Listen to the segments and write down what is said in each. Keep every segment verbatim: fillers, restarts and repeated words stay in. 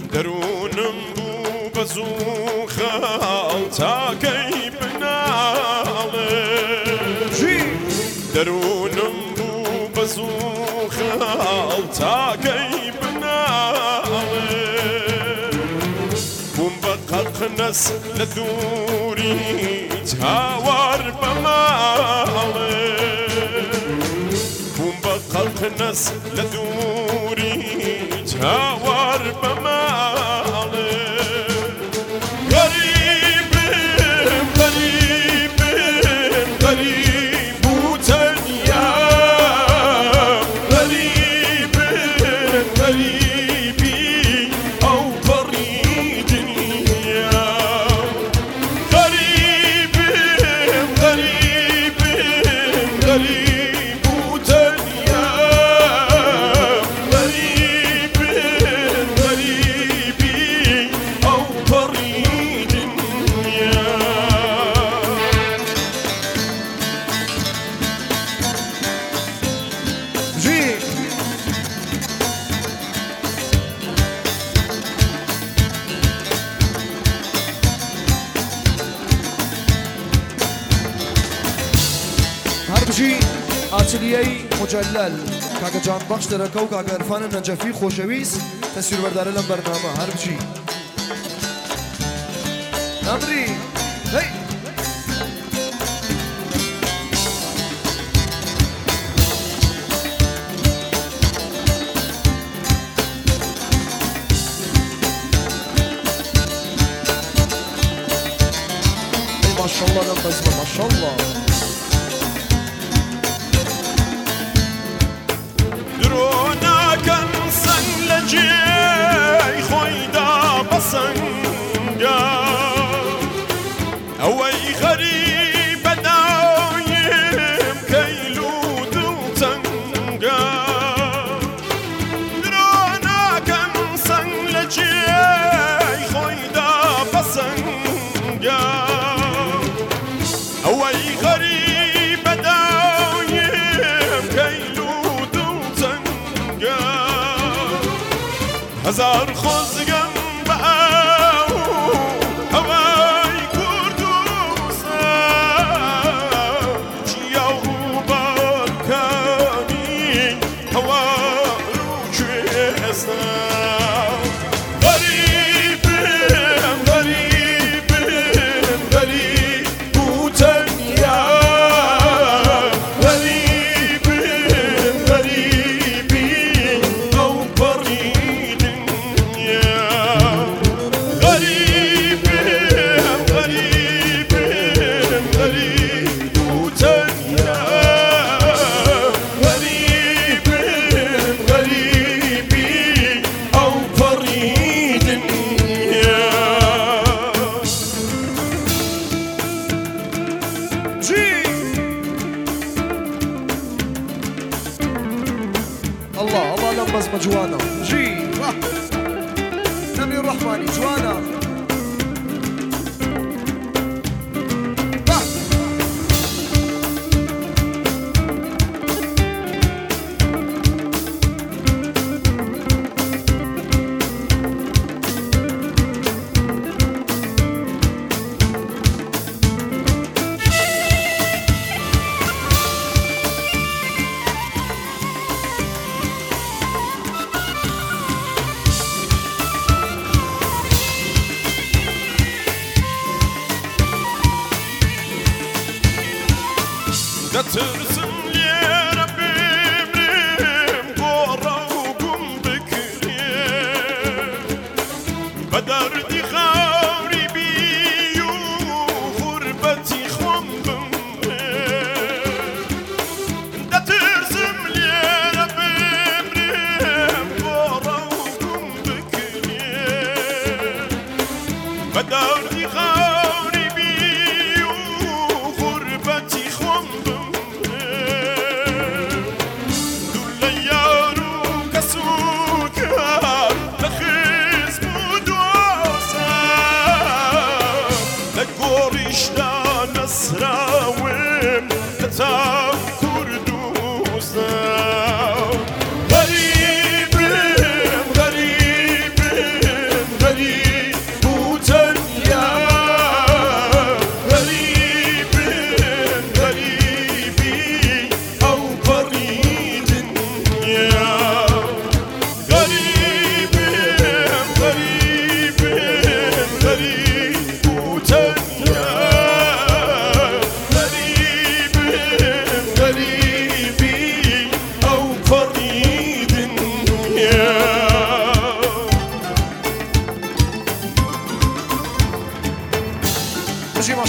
درونم بو بزو خال تاکی بناله درونم بو بزو خال تاکی بناله بوم بقلق نس لدوری تهاور بماله بوم بقلق نس لدوری تهاور بماله غريبم غريبم غريب وتنيا غريبم غريبي أو بريد دنيا غريبم غريبم غريب وتنيا غريبم غريبي أو بريد دنيا جي هربجي آتلیهی مجلل کاغا جان بخش درکو کاغا عرفان نجفی خوشویز تصویر بردار لم برنامه هربجي نمری هی ما شاء الله لم بزمه ما شاء الله درونا كان سنلجي خويدا بسنجا اوي غريب دايم كيلو دوتنجا درونا كان سنلجي خويدا بسنجا اوي غريب دايم كيلو هزار خوزگم باو هوای کردوسا چیاو بالکانی هوا رو چیسا غریبم غریبم غریب بودنیا غریبم غریبی او برید غريبم غريبم غريب وتنيا غريبم غريبي أو بريد يا جي الله الله لم بزمه جوانا جي نمي الرحماني جوانا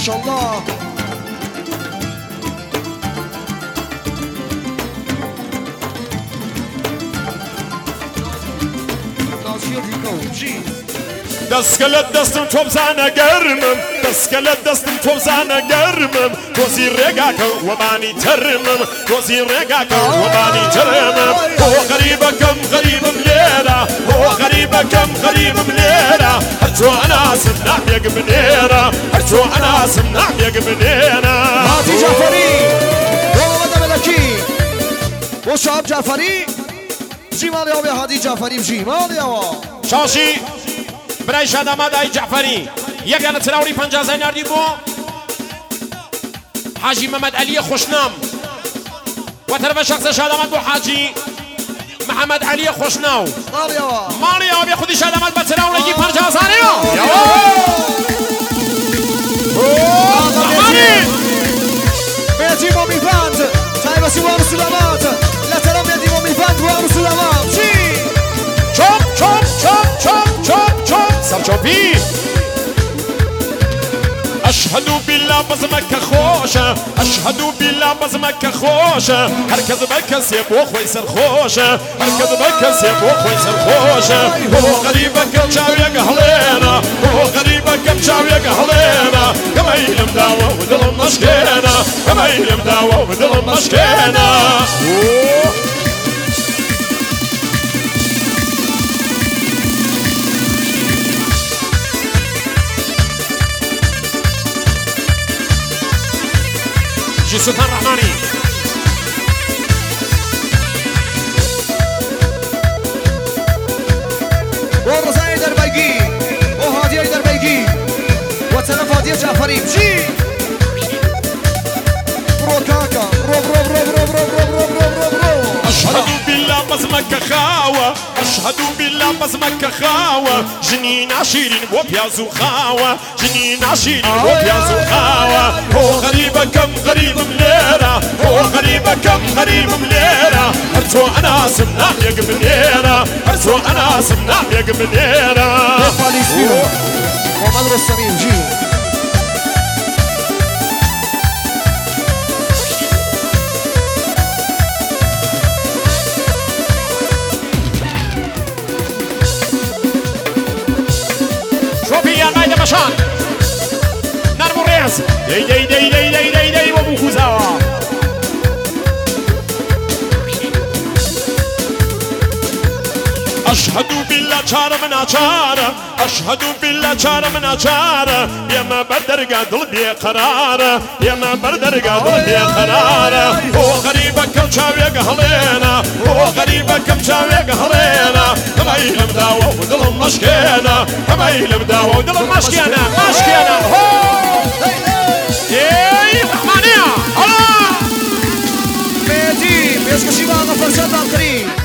شاء الله نازیه دیگه جی دەستکەلت دەستم تۆ بزانە گەرمم دەستکەلت دەستم تۆ بزانە گەرمم تۆزی ڕێگاکە وەمانی تەرمم تۆزی ڕێگاکە وەمانی تەرمم بۆ غەریبەکەم غەریبم لێرە بۆ غەریبەکەم غەریبم لێرە هەرچۆ ئەناسم نامێک بنێرە هەرچۆ ئەناسم نامێک بنێرە هادی جعفری بۆ مەمەدە مەلەکی بۆ شاب جعفری بژی ماڵیەوە بێ هادی جعفری بژی ماڵیەوە شاشی برای شادامادای جعفری یەکیان لە چراوەی پەنجازای ناردی بۆ حاجی مەمەد عەلیە خۆشنام وەتەرەفە شەخسە شاداماد بۆ حاجی محەممەد عەلیە خۆشناو ماڵیەوە ماڵیەوە بێ خودی شاداماد بە چراوەیەکی پەنجازانەوە بێتی مۆمیڤاند تایبەتی وان و سولەمات لە تەرەم بێتی مۆمیڤاند وان و سولەمات چی چۆپ چۆپ چۆپ چۆپ چۆپ چۆپ سەرچۆپی أشهد بالله بزمك خوشة أشهد بالله بزمك خوشة هركز بكس يبو خوي سر خوشة هركز بكس يبو خوي سر خوشة هو غريبك بشاوي قهلينا هو غريبك بشاوي قهلينا كما يلم داوة ودل مشكينا كما يلم داوة ودل مشكينا جي سلطان رحماني ورزاي دربيجي وهادي دربيجي وتلف هادي جعفري بجي برو كاكا برو برو برو برو برو برو برو برو برو أشهد بالله بزمك خاوة أشهد بالله بزمك خاوة جنين عشيرين وبيازو خاوة جنين عشيرين وبيازو خاوة هو غريبة كم غريب مليرة هو غريبة كم غريب مليرة هرسو أنا سمنام يق منيرة هرسو أنا سمنام يق منيرة فاليسيو ومدر السميم جي مشان نرمو الرئيس دي دي دي دي دي دي دي وابو خوزاوة أشهد بالله شار من أشار أشهد بالله شار من أشار يا ما بدر قادل بي قرار يا ما بدر قادل بي قرار هو غريبك الشاوي قهلينا هو غريبك الشاوي قهلينا كما يلم داوة ودل مشكينا كما يلم داوة ودل مشكينا مشكينا هو ايه رحمانية هلا بيتي بيسكشي بانا فرشات آخرين